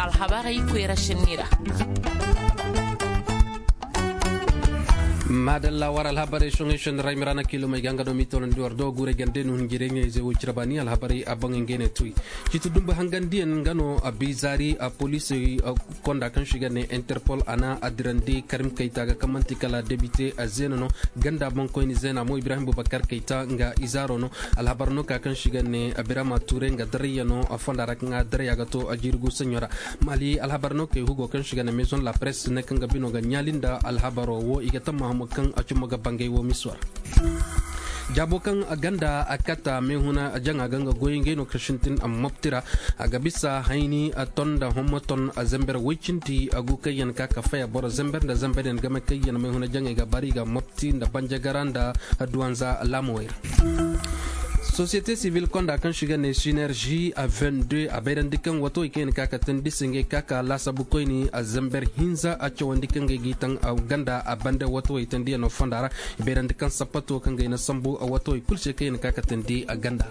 alhabari kwera shinira madalla war alhabari shongeshen raimirana kilo mai ganga do mitolon dior do gure gande nun jirenge ze wucirabani alhabari abangen ngene tui citu dumba hangandian ngano abizari a police konda kan shiga ne Interpol ana adirandi Karim Keita ga kamanti kala debite a zenano ganda bon ko ni zena mo Ibrahim Boubacar Keita nga izaro no alhabar no ka kan shiga ne Abirama Touré nga dariyano afonda rak nga dariya ga to ajirgu senyora mali alhabar no ke hugo kan shiga ne Maison la Presse ne kan ga bino ga nyalinda alhabaro wo igata kan acumaga bangay wo miswar jabo kan aganda akata mehuna ajanga ganga goyinge no krishintin am moptira aga bisa haini atonda homoton azember wichinti agu kayan kaka faya bora zember da zember den gama kayan mehuna janga ga bariga mopti nda banjagaranda aduanza lamoir société civile konda kan shiga ne synergie a 22 a bayrandikan wato iken kaka tan disinge kaka lasa bukoini a zamber hinza a cewandikan ga gitan a ganda a banda wato itan dia no fondara bayrandikan sapato kan ga na sambu a wato kulse ken kaka tan di a ganda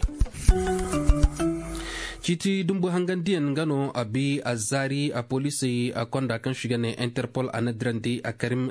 citi dumbu hangandian ngano abi azari a police a konda kan shiga ne Interpol a nadrandi a Karim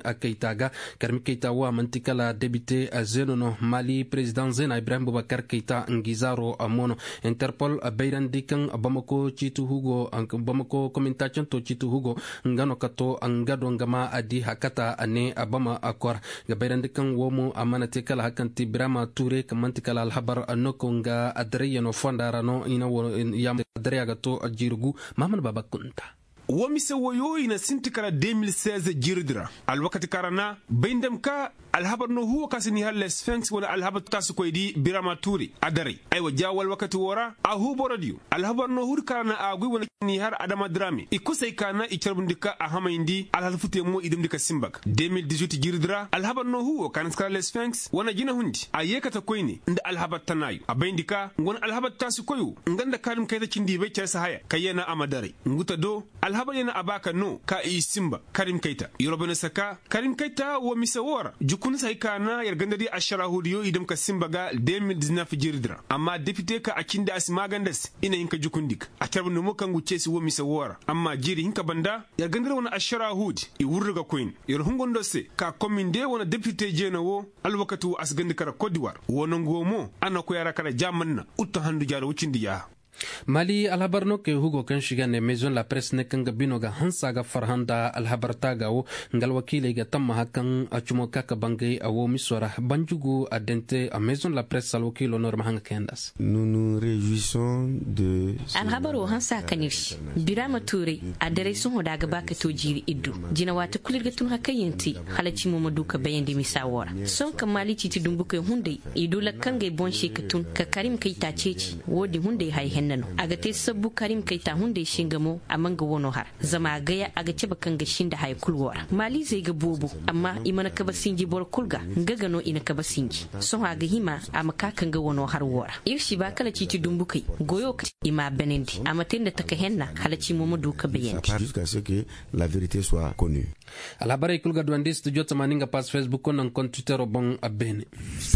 Keita wa mantikala debite a zenono Mali president Zena Ibrahim Boubacar Keita ngizaro a mono Interpol a bayrandi kan Bamako citu hugo Bamako commentation to citu hugo ngano kato angado ngama adi hakata ane abama akor ga bayrandi kan womo amanate kala hakanti Birama Touré kamantikala alhabar anoko nga adriyano fondara no ina yam dariyaga to ajirgu Maman Baba Kunta womise woyo ina sintikala 2016 jirdira alwakati karana bindam ka alhabar no huwa kasini halle sphinx wala alhabar tasu koydi Birama Touré adari aywa jawal wakati wora a hubo radio alhabar no hur karana agui wala ni har Adama Drame ikusay kana icharbundika a hamayndi alhalfute mo idumdika simbak 2018 jirdira alhabar no huwa kanaskala sphinx wana jina hundi ayekata koyni nda alhabar tanayu abayndika ngon alhabar tasu koyu nganda Karim Keita cindi be cersa haya kayena amadari nguta do alhabar yana abaka no ka simba Karim Keita yorobana saka Karim Keita wo misawora kun sai kana yargandari ashara hudiyo idam ka simba ga 2019 jirdira amma deputy ka akinda asmagandas ina hinka jukundik a tarbin mu kan guce si wo misawora amma jiri hinka banda yargandari wona ashara hudi i wurga coin yar hungondo se ka kominde wona deputy jenawo alwakatu asgandikara Cote d'Ivoire wono ngomo ana ko yara kala jamanna utta handu jara wucindi ya Mali alhabarno ke hugo kan shiga ne Maison la Presse ne kan gabino ga hansa ga farhanda alhabarta gawo ngal wakile ga tamma hakan a chumo kaka bangay awo misora banjugu adente a Maison la Presse al wakilo nor mahanga kendas nous nous réjouissons de alhabaro hansa kanirshi Birama Touré adare sun hoda ga baka to jiri iddu jina wata kulirga tun hakayenti halaci mu maduka bayandi misawara son kamali titi dumbuke hunde idula kangay bon shekatun ka Karim Keita ceci wodi hunde hay nano aga te sabbu Karim Keita hunde shingamo amanga wono har zama gaya aga ceba kanga shinda hay kulwora Mali zai ga bobo amma imana ka basinji bor kulga ngagano ina ka basinji so aga hima amaka kanga wono har wora irshi ba kala cici dumbukai goyo ima benendi amatin da taka henna halaci mu duka bayandi jusqu'à ce que la vérité soit connue alabare kulga duande studio tamaninga pas Facebook on compte Twitter bon abene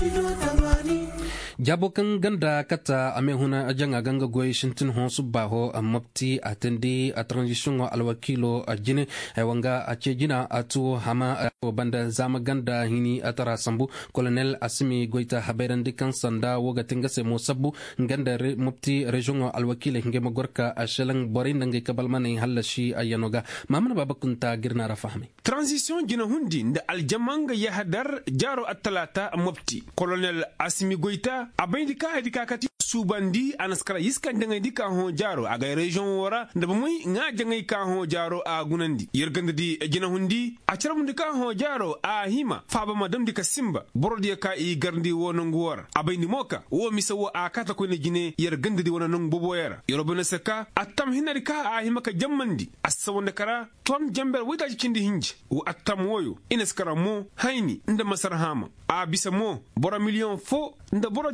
jabo kan ganda kata ame huna ajanga ganga goy shintin hon subaho amopti atendi a transition alwakilo ajine wanga achejina atu hama banda zama ganda hini atara sambu colonel Asimi Goita haberandi kan sanda woga tengase mo sabu ganda mopti region alwakile hinge magorka ashelang borin nge kabalmane halashi ayanoga Mamana Baba Kunta girna rafahme transition jina hundi nda aljamanga yahadar jaro atalata mopti colonel Asimi Goita abayndika adika kati subandi anaskara yiskan dangay dika ho jaro aga region wora ndaba muy nga jangay ka ho jaro a gunandi yerganda di jina hundi a charam dika ho jaro a hima faba madam dika simba borodi ka i garndi wono ngwora abayndi moka wo misawo a kata ko ne jine yerganda di wono nang boboyara yorobana saka atam hinari ka a hima ka jammandi asawonde kara ton jamber wita cindi hinji wo atam woyo inaskara mo hayni nda masarhama a bisa mo bora million fo nda bora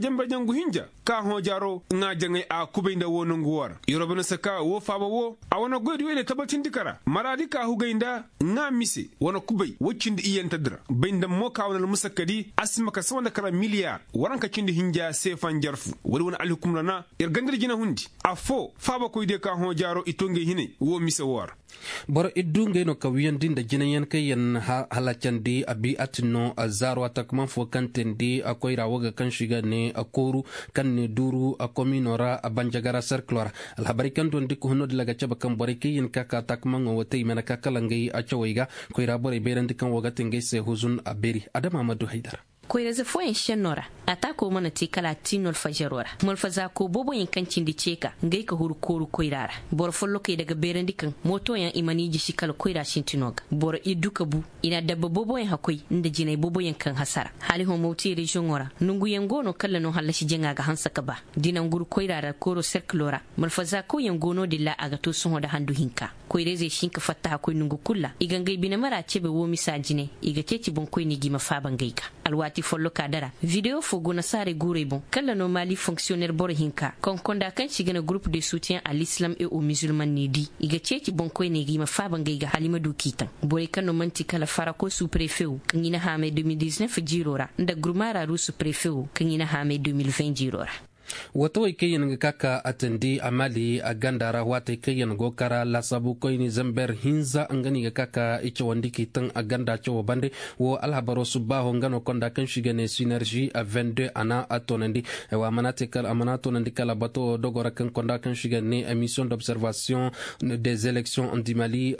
jambe jangu hinja ka ho jaro nga jangai a kubainda wono nguwar yorobana saka wo faba wo a wana godi wele tabatin dikara maradi ka hugainda nga mise wana kubai wacindi iyan tadra bainda mo ka wana musakadi asima ka sawanda kala miliyar waranka cindi hinja sefan jarfu wali wana alikum lana gandir jina hundi afo faba koyde ka ho jaro itonge hine wo mise war bor idunge no kawiyandin da jinayen kayan halacandi abi atino azaro atakman fo kantendi akoy rawaga kan shiga ne akoru kan ne duru akominora abanjagara circular alhabari kan don diko hono dilaga chaba kan bore kayen kaka takman wote mena kakalangai achawaiga koy rabore berandi kan waga tenge se huzun aberi adama amadu haidara koy reze fo en shenora ata ko mana ti kala tinol fajarora mol faza ko bobo yin kancin di ceka ngai ka huru koru koirara bor follo kay daga berandi kan moto yan imani ji shikal koira shintinoga bor iduka bu ina dabba bobo yan hakoy inda jinai bobo yan kan hasara hali ho moti region ora nungu yan gono kala no halashi jenga ga hansa ka ba dinan guru koirara koro circulora mol faza ko yan gono dilla aga to sun hoda handu hinka koy reze shinka fatta hakoy nungu kulla iga ngai bina mara cebe wo misajine iga ceci bon koy ni gima fa bangaika alwati follo kadara video fogona sare gure bon kala no mali fonctionnaire bor hinka konkonda kan shigana groupe de soutien à l'islam et aux musulmans nidi iga ceci bon koy ne gima fa bangaiga halima du kitan bore kan no manti kala farako sous préfet kan ina ha mai 2019 jirora nda grumara ru sous préfet kan ina ha mai 2020 jirora wato kayen kaka atandi amali agandara wata kayen gokara la sabu koyni zamber hinza angani ga kaka icho wandiki tan aganda cho bande wo alhabaro subaho ngano konda kan shigane synergie a 22 ana atonandi wa manate kala amanato nandi kala bato dogora kan konda kan shigane émission d'observation des élections en Mali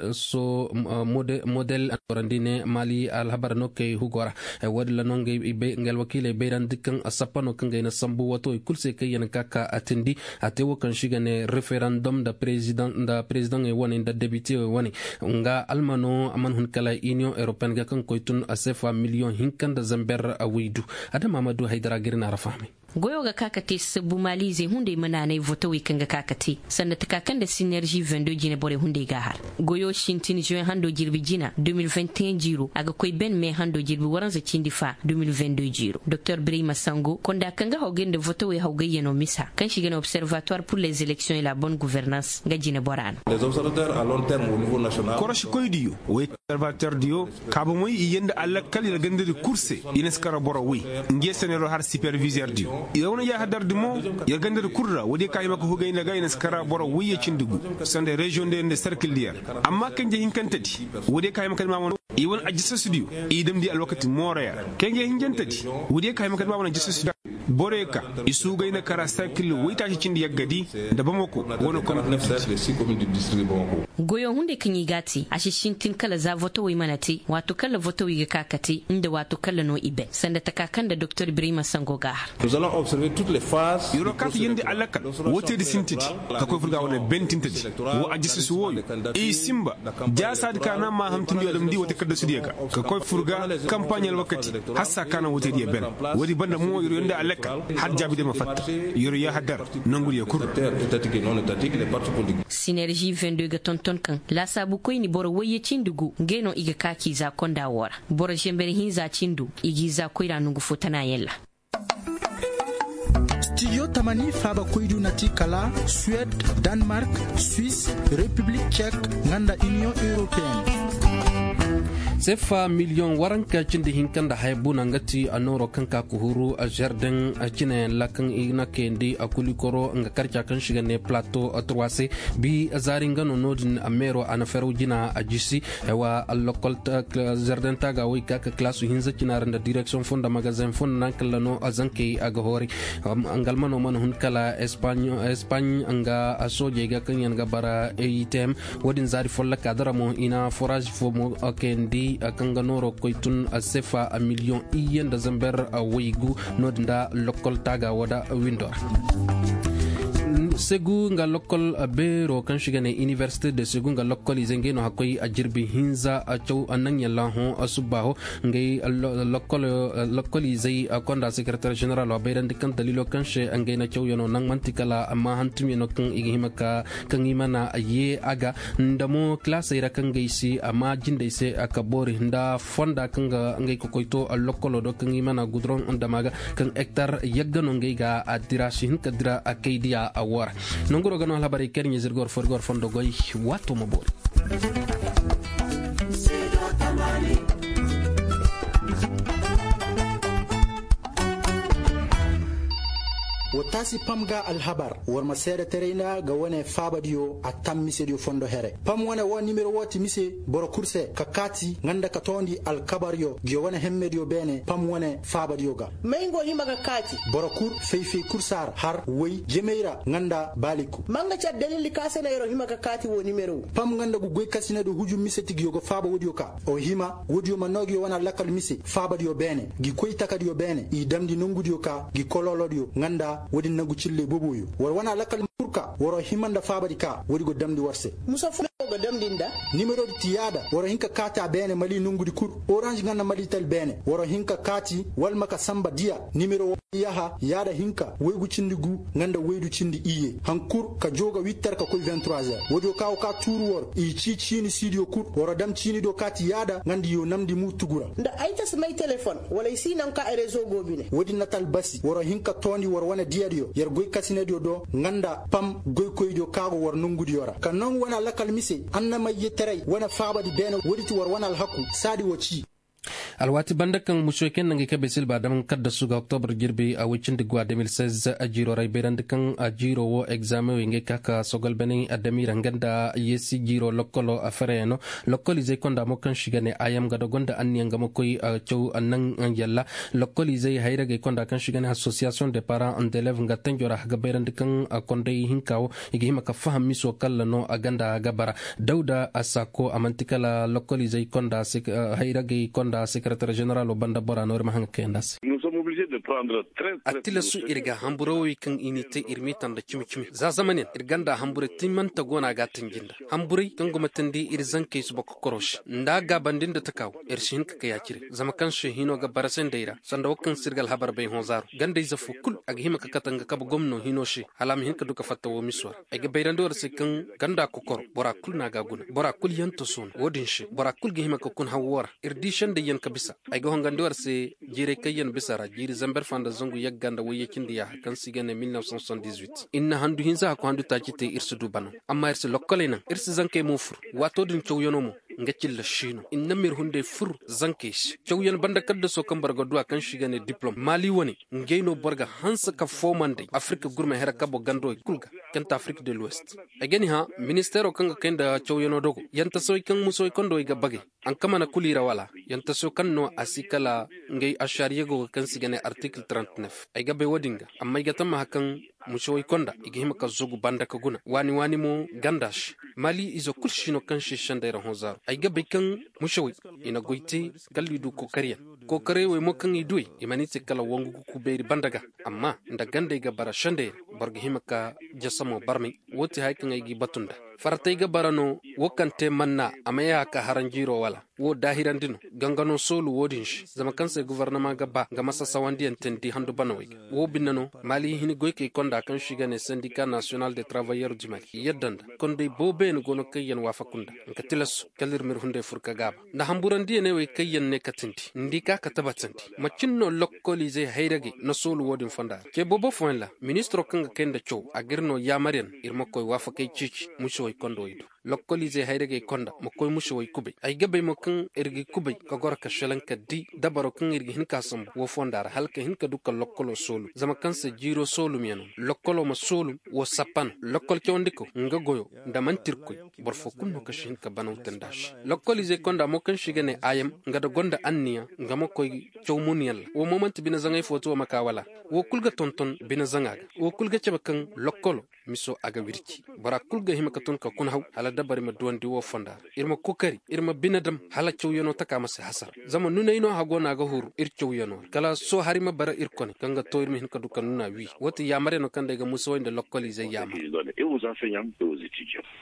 modèle andine Mali alhabar no kay hugora wadla nonge ibe ngel wakile beran dikan asapano kan gaina sambu wato kulse kayen kaka atindi atewo kan shigane referendum da president e woni da député e woni nga almano aman hun kala union européenne ga kan koytun asefa million hinkan da zamber awidu adama Mamadou Haidara girna rafahmi goyo ga kakate sabu mali zai hunde mana ne voto wekan ga kakate sannan ta kakan da synergie 22 jine bore hunde ga har goyo shintin juin hando jirbi jina 2021 jiro aga koy ben me hando jirbi waran za cindi fa 2022 jiro Dr Brima Sango konda kan ga hogen de voto we hawga yeno misa kan shiga na observatoire pour les élections et la bonne gouvernance ga jine boran les observateurs à long terme au niveau national korosh koy diyo we observateur diyo kabo moy yenda alla kali la gande de course ineskara boro wi ngesenero har superviseur diyo yawna ya hadar dumo ya gandar kurra wadi kai maka hugay na gayna skara boro wiye cindugu sande region de cercle diar amma kan je hinkantati wadi kai maka mamon iwon ajissa studio idam di alwakati moreya kan je hinkantati wadi kai maka mamon ajissa studio boreka isu gayna kara cercle wita ci cindi yaggadi da bamako wono comme goyon hunde kan yigati a shishintin kala za voto wi manati wato kala voto wi ga kakati inda wato kala no ibe sanda takakan da Dr Brima Sango ga observer toutes les phases Eurokat yindi alaka wote de sintiti ka koy furga wona bentintati wo ajisi su woy e simba jasad kana ma hamtindi wadam di wote kadda sudiyaka ka koy furga campagne al wakati hassa kana wote di ben wodi banda mo yoro yonda alaka har jabi de ma fatta yoro ya hadar nangul ya kur synergie 22 ga tonton kan la sabu koy ni boro woye cindugu ngeno iga kaki za konda wora boro jembere hinza cindu igi za koyra nungu fotana yella studio tamani faba koydu nati kala Suède, Danemark, Suisse, République tchèque, nganda Union européenne. sefa million waranka cindi hinkanda haybuna ngati anoro kanka kuhuru a jardin a cine lakan ina kendi a kulikoro nga karcha kan shigane plateau a 3C bi azari ngano nodin amero ana feru jina a jisi wa local jardin taga wi kaka klasu hinza cina randa direction fonda magazin fonda nankala no azanke aga hori angalmano man hun kala Espagne anga asoje ga kan yanga bara eitem wadin zari folla kadara mo ina forage fo mo kendi kanganoro koytun a sefa a million iyen da zamber a waygu nodinda lokol taga wada windor segu nga lokol bero kan shigane université de segu nga lokol izenge no hakoy ajirbi hinza a chaw anan yalla ho asubaho ngay lokol izay konda secrétaire général wa bayran de kan dalilo kan she angay na chaw yono nang mantikala amma hantum yono kan igihimaka kan imana ye aga ndamo classe ira kan gaysi amma jinde se akabori nda fonda kan ga ngay kokoyto lokol do kan imana gudron ndamaga kan hectare yaggano ngay ga adira shin kadira akaidia awar nongoro gano halabari kernye zirgor forgor fondo goy watu mabori wotasi pamga alhabar war masere terena ga wone fabadio atam misedio fondo here pam wona won numero woti mise boro kurse kakati nganda katondi alkabario gi wona hemmedio bene pam wone fabadio ga mengo hima kakati boro kur feifi kursar har wey jemeira nganda baliku manga cha dalili kasana yero hima kakati wo numero pam nganda gu goy kasina do hujum mise tigi go faba wodio ka o hima wodio manogi wona lakal mise fabadio bene gi koy takadio bene i damdi nongudio ka gi kololodio nganda wodi nagu cille boboyo war wana lakal murka woro himanda fabadi ka wodi go damdi warse musa fu go damdi nda numero tiyada woro hinka kata bene mali nungudi kur orange ngana mali tal bene woro hinka kati wal maka samba dia numero yaha yada hinka weygu cindigu nganda weydu cindi iye hankur ka joga 8h ka koy 23h wodi ka turu wor i chini studio kur woro dam chini do kati yada ngandi yo namdi mutugura nda aita smay telephone wala isi nan ka réseau gobine wodi natal basi woro hinka tondi wor wana diadio yer goy kasinedio do nganda pam goy koydio kago wor nungudi yora kan non wana lakal mise annama yetere wana fabadi bene wodi ti wor wana al hakku sadi woci alwati bandakan mushoken nangi kabe silba dam kadda suga october girbi a wicin digwa 2016 ajiro ray berandikan ajiro wo examen wenge kaka sogal beni adami ranganda yesi jiro lokolo afereno lokoli zai konda mokan shigane ayam gada gonda anni ngam koy chaw annan yalla lokoli zai hayra ge konda kan shigane association des parents d'élèves ngaten jora ga berandikan konde hinkawo igi hima ka faham miso kallano aganda gabara dauda asako amantikala lokoli zai konda hayra ge konda secrétaire général au banda bora no mahanga kendas nous sommes obligés de prendre très atila su irga hamburo kan unité irmitan da kimi za zamanin irganda hambure timman ta gona ga tinginda hambure kan gumatandi irzan kai su bako korosh nda ga bandin da takaw irshin ka ya kire zama kan shi hino ga barasen daira sanda wakan sirgal habar bai honzaro ganda izafu kul aga hima ka katanga ka gomno hino shi halam hinka duka fattawo miswar aga bayrandor se kan ganda kokor bora kul na ga guna bora kul yanto sun wodin shi bora kul ga hima ka kun hawara irdishan da yan kabisa ay go hongandor se jire kayen bisara jiri zamber fanda zongu yagganda wayakin dia kan sigane 1978 inna handu hinza ko handu takite irsu dubano amma irsu lokkolena irsu zanke mufur wato din chowyonomo ngacil la shino inna mir hunde fur zankesh chowyan banda kadda so kan barga duwa kan shigane diplôme mali woni ngeyno borga hansa ka fomande afrique gurma hera kabo gando kulga kanta afrique de l'ouest ageni ha ministère kan kenda chowyono dogo yanta soy kan musoy kondo iga bage an kamana kulira wala yanta so kanno asikala ngey ashariyego kan sigane article 39 ay gabe wodinga amma iga tamma hakan mushoy konda igi hima ka zogu banda ka guna wani mo gandash mali izo kulshino kan shishanda ira honzaro ay gabe kan mushoy ina goite gallidu ko kariya ko karewe mo kan idui imani kala wongu ku beeri bandaga amma nda gande ga bara shande barga hima ka jasamo barmi woti haykan ay gi batunda faratay ga barano wokante manna amaya ka haranjiro wala wo dahirandino gangano solu wodinsh zama kanse gouvernement gaba ga masa sawandi entendi handu banoy wo binano mali hini goyke konda kan shigane syndicat national des travailleurs du Mali yeddanda konde boben gono kayen wafakunda nkatilas kalir mir hunde furka gaba na hamburandi ne we kayen ne katinti ndika katabatanti macinno lokkoli ze hayrage no solu wodin fanda ke bobo fonla ministre kanga kenda chow agirno yamaren irmo koy wafakay cici mushoy kondo yidu lokkoli ze hayrage konda mo koy mushoy kube ay gabe mo kan irgi kube ka gorka shalanka di dabaro kan irgi hinka sam wo fondara halka hinka duka lokkolo solu zama kanse jiro solu miano lokkolo ma solu wo sapan lokkol chondiko nga goyo ndamantir koy borfo kunno ka hinka banaw tendash lokkoli ze konda mo kan shigane ayam ngada gonda anniya ngamo koy chowmunial wo moment bina zangay foto makawala wo kulga tonton bina zangaga wo kulga chabakan lokkolo miso aga wirki bara kulga himaka ton ka kun haw hala dabar ma duwandi wo fonda irma kokari irma binadam hala cewyano taka masa hasar zama nuna ino hago na ga huru ir cewyano kala so harima bara ir kone kanga to irmi hinka dukan nuna wi wati yamare no kanda ga muso inda lokoli zai yama et aux enseignants et aux étudiants.